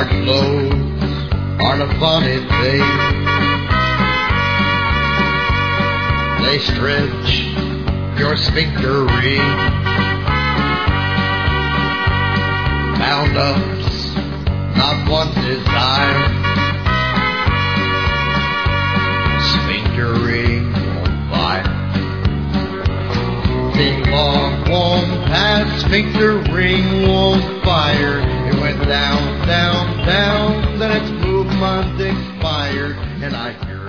Hard lows aren't a funny thing. They stretch your sphincter ring. Bound up's not one desire. Sphincter ring won't fire. Big long won't pass. Sphincter ring won't fire. It went down, down, down. Then its movement expired, and I hear